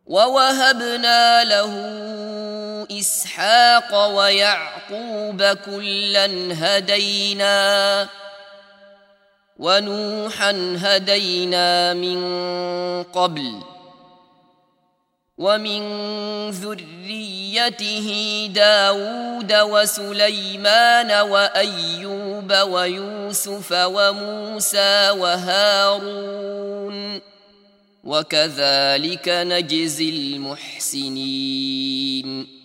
ووهبنا له إسحاق ويعقوب كلا هدينا ونوحا هدينا من قبل ومن ذريته داود وسليمان وأيوب ويوسف وموسى وهارون وكذلك نجزي المحسنين